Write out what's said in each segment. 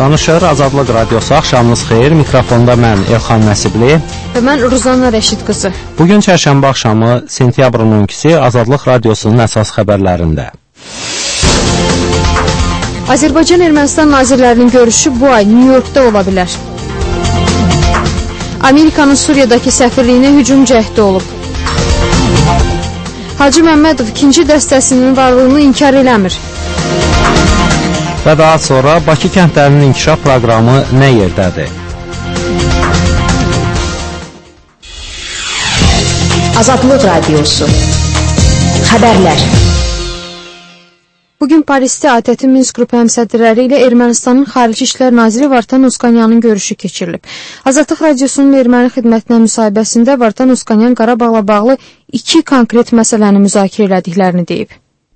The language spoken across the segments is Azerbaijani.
Danışır Azadlıq Radiosu, axşamınız xeyir. Mikrofonda mən Elxan Nəsibli və mən Ruzanna Rəşid qızı. Bugün çərşənbə axşamı sentyabrın 12-si Azadlıq Radiosunun əsas xəbərlərində. Azərbaycan-Ermənistan nazirlərinin görüşü bu ay New Yorkda ola bilər. Amerikanın Suriyadakı səfirliyinə hücum cəhdi olub. Hacı Məmmədov ikinci dəstəsinin varlığını inkar eləmir. Və daha sonra Bakı kəndlərinin inkişaf proqramı nə yerdədir? Azadlıq Radiosu Xəbərlər. Bugün Parisdə ATƏT Minsk qrupu həmsədrləri ilə Ermənistanın Xarici İşlər Naziri Vartan Uskanyanın görüşü keçirilib. Azadlıq Radiosunun erməni xidmətinə müsahibəsində Vartan Uskanyan Qarabağla bağlı iki konkret məsələni müzakirə elədiklərini deyib.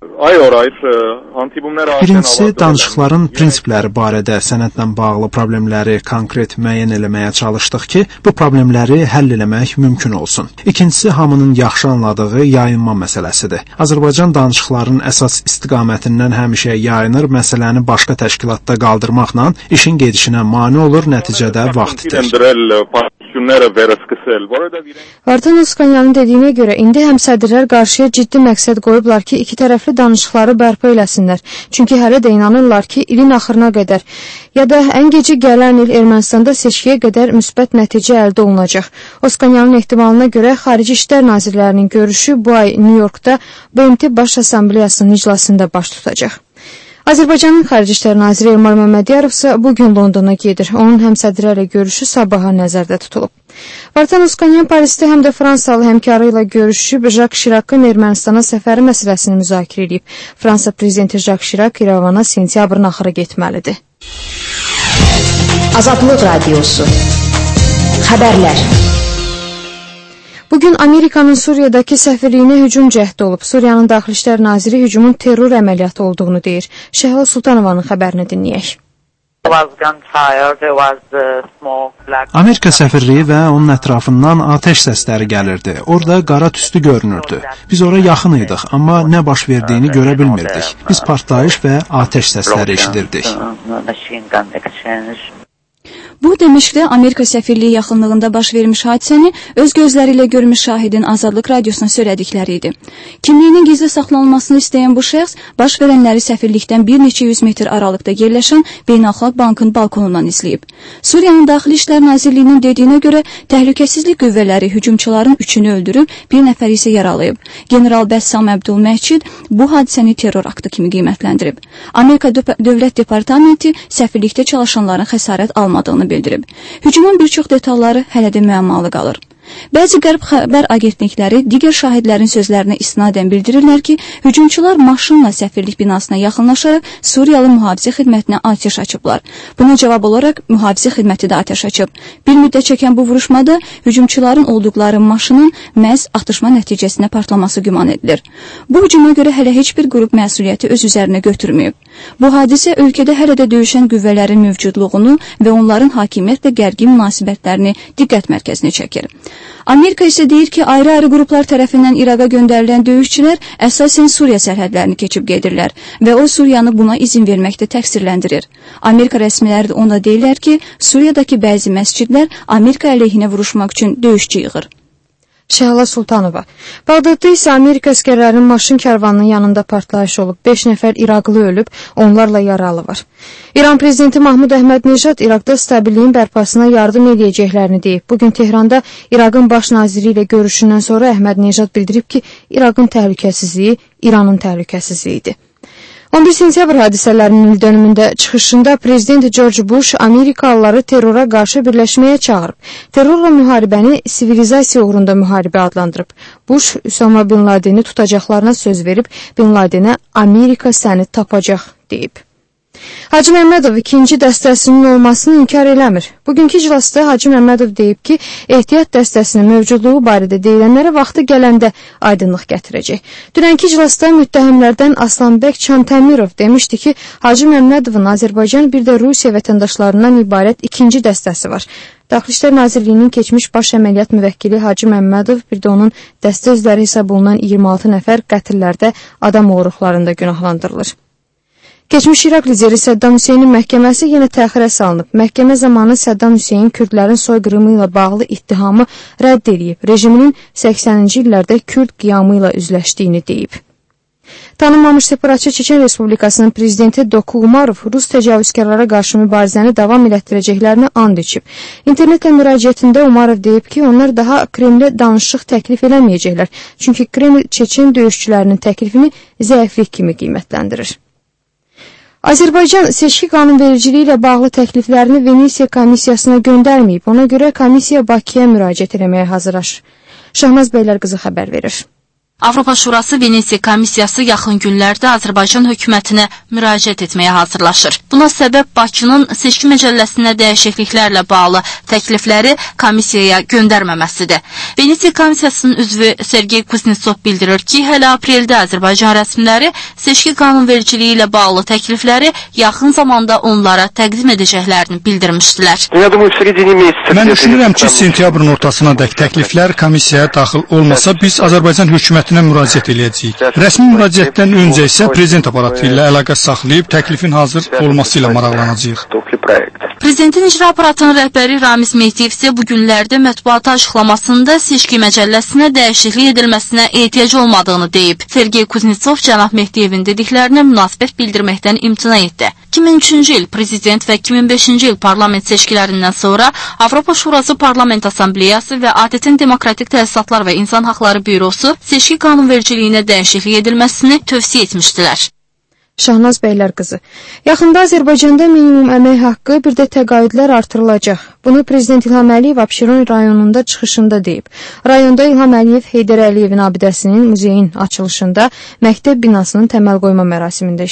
Birincisi, danışıqların prinsipləri barədə sənədlə bağlı problemləri konkret müəyyən eləməyə çalışdıq ki, bu problemləri həll eləmək mümkün olsun. İkincisi, hamının yaxşı anladığı yayınma məsələsidir. Azərbaycan danışıqların əsas istiqamətindən həmişə yayınır, məsələni başqa təşkilatda qaldırmaqla işin gedişinə mane olur, nəticədə vaxt itir. Vartan Uskanyanın dediyinə görə, indi həmsədrlər qarşıya ciddi məqsəd qoyublar ki, iki tərəfli danışıqları bərpa eləsinlər. Çünki hələ də inanırlar ki, ilin axırına qədər ya da ən gecə gələn il Ermənistanda seçkiyə qədər müsbət nəticə əldə olunacaq. Uskanyanın ehtimalına görə Xarici İşlər Nazirlərinin görüşü bu ay New Yorkda BMT Baş Assambleyasının iclasında baş tutacaq. Azərbaycanın Xarici İşlər Naziri Elmar Məmmədiyarov isə bugün Londona gedir. Onun həmsədrlərlə görüşü sabaha nəzərdə tutulub. Vartan Uskanyan Parisdə həm də Fransalı həmkarı ilə görüşüb Jacques Chirac'ın Ermənistana səfəri məsələsini müzakirə edib. Fransa prezidenti Jacques Chirac İrəvana sentyabrın axırı getməlidir. Azadlıq Radiosu Xəbərlər. Bugün Amerikanın Suriyadakı səfirliyinə hücum cəhdi olub. Suriyanın Daxili İşlər Naziri hücumun terror əməliyyatı olduğunu deyir. Şəhla Sultanovanın xəbərini dinləyək. Amerika səfirliyi və onun ətrafından atəş səsləri gəlirdi. Orada qara tüstü görünürdü. Biz ora yaxın idik, amma nə baş verdiyini görə bilmirdik. Biz partlayış və atəş səsləri eşidirdik. Bu, Dəməşqdə Amerika səfirliyi yaxınlığında baş vermiş hadisəni öz gözləri ilə görmüş şahidin Azadlıq Radiosuna söylədikləri idi. Kimliyinin gizli saxlanılmasını istəyən bu şəxs, baş verənləri səfirlikdən bir neçə yüz metr aralıqda yerləşən Beynəlxalq Bankın balkonundan izləyib. Suriyanın Daxili İşlər Nazirliyinin dediyinə görə, təhlükəsizlik qüvvələri hücumçuların üçünü öldürüb, bir nəfər isə yaralayıb. General Bəssam Əbdul Məhcid bu hadisəni terror aktı kimi qiymətləndirib. Amerika Dövlət Departamenti səfirlikdə çalışanların xəsarət almadığını bildirib. Hücumun bir çox detalları hələ də müəmmalı qalır. Bəzi qərb xəbər agentlikləri digər şahidlərin sözlərinə istinadən bildirirlər ki, hücumçular maşınla səfirlik binasına yaxınlaşaraq Suriyalı mühafizə xidmətinə atəş açıblar. Buna cavab olaraq mühafizə xidməti də atəş açıb. Bir müddət çəkən bu vuruşmada hücumçuların olduqları maşının məhz atışma nəticəsində partlaması güman edilir. Bu hücuma görə hələ heç bir qrup məsuliyyəti öz üzərinə götürməyib. Bu hadisə ölkədə hələ də döyüşən qüvvələrin mövcudluğunu və onların hakimiyyətlə gərgin münasibətlərini diqqət mərkəzinə çəkir. Amerika isə deyir ki, ayrı-ayrı qruplar tərəfindən İraqa göndərilən döyüşçülər əsasən Suriya sərhədlərini keçib gedirlər və o Suriyanı buna izin verməkdə təqsirləndirir. Amerika rəsmiləri də onda deyirlər ki, Suriyadakı bəzi məscidlər Amerika əleyhinə vuruşmaq üçün döyüşçü yığır. Şəhla Sultanova. Bağdadda isə Amerika əskərlərinin maşın kərvanının yanında partlayış olub. 5 nəfər İraqlı ölüb, onlarla yaralı var. İran prezidenti Mahmud Əhməd-Necad İraqda stabilliyin bərpasına yardım edəcəklərini deyib. Bugün Tehranda İraqın baş naziri ilə görüşündən sonra Əhməd-Necad bildirib ki, İraqın təhlükəsizliyi İranın təhlükəsizliyidir. 11 sentyabr hadisələrinin il dönümündə çıxışında Prezident George Bush Amerikalıları terrora qarşı birləşməyə çağırıb. Terrorla müharibəni sivilizasiya uğrunda müharibə adlandırıb. Bush, Üsama Bin Ladeni tutacaqlarına söz verib, Bin Ladenə Amerika səni tapacaq deyib. Hacı Məmmədov ikinci dəstəsinin olmasını inkar eləmir. Bugünkü iclasda Hacı Məmmədov deyib ki, ehtiyat dəstəsinin mövcudluğu barədə deyilənlərə vaxtı gələndə aydınlıq gətirəcək. Dünənki iclasda müttəhimlərdən Aslanbək Çantəmirov demişdi ki, Hacı Məmmədovun Azərbaycan bir də Rusiya vətəndaşlarından ibarət ikinci dəstəsi var. Daxili İşlər Nazirliyinin keçmiş baş əməliyyat müvəkkili Hacı Məmmədov, bir də onun dəstə üzvləri hesab olunan 26 nəfər qətillərdə adam oğruqlarında günahlandırılır. Keçmiş İraq lideri Səddam Hüseynin məhkəməsi yenə təxirə salınıb. Məhkəmə zamanı Səddam Hüseyn Kürdlərin soyqırımı ilə bağlı ittihamı rədd edib. Rejiminin 80-ci illərdə Kürd qiyamı ilə üzləşdiyini deyib. Tanınmamış separatçı Çeçen Respublikasının prezidenti Doku Umarov Rus təcavüzkarlara qarşı mübarizəni davam elətdirəcəklərini and içib. İnternetlə müraciətində Umarov deyib ki, onlar daha Kremlə danışıq təklif eləməyəcəklər. Çünki Kreml Çeçen döyüşçülərinin təklifini zəiflik kimi qiymətləndirir. Azərbaycan seçki qanunvericiliyi ilə bağlı təkliflərini Venesiya komissiyasına göndərməyib. Ona görə komissiya Bakıya müraciət etməyə hazırlaşır. Şahnaz Beylərqızı xəbər verir. Avropa Şurası Venesiya komissiyası yaxın günlərdə Azərbaycan hökumətinə müraciət etməyə hazırlaşır. Buna səbəb Bakının seçki məcəlləsinə dəyişikliklərlə bağlı təklifləri komissiyaya göndərməməsidir. Venesiya komissiyasının üzvü Sergey Kuznetsov bildirir ki, hələ apreldə Azərbaycan rəsmiləri seçki qanunvericiliyi ilə bağlı təklifləri yaxın zamanda onlara təqdim edəcəklərini bildirmişdilər. Mən düşünürəm ki, sentyabrın ortasına dək təkliflər komissiyaya daxil olmasa, biz Azərbaycan hökumətinə müraciət eləyəcəyik. Rəsmi müraciətdən öncə isə prezident aparatı ilə əlaqə saxlayıb təklifin hazır olması ilə maraqlanacağıq. Prezidentin icra aparatının rəhbəri Ramiz Mehdiyev isə bu günlərdə mətbuata açıqlamasında seçki məcəlləsinə dəyişiklik edilməsinə ehtiyac olmadığını deyib. Sergey Kuznetsov cənab Mehdiyevin dediklərinə münasibət bildirməkdən imtina etdi. 2003-cü il prezident və 2005-ci il parlament seçkilərindən sonra Avropa Şurası Parlament Assambleyası və ATƏT-in Demokratik Təsisatlar və İnsan Haqları Bürosu seçki qanunvericiliyinə dəyişiklik edilməsini tövsiyə etmişdilər. Şahnaz Beylərqızı. Yaxında Azərbaycanda minimum əmək haqqı, bir də təqaüdlər artırılacaq. Bunu Prezident İlham Əliyev Abşeron rayonunda çıxışında deyib. Rayonda İlham Əliyev Heydər Əliyevin abidəsinin muzeyin açılışında məktəb binasının təməl qoyma mərasimində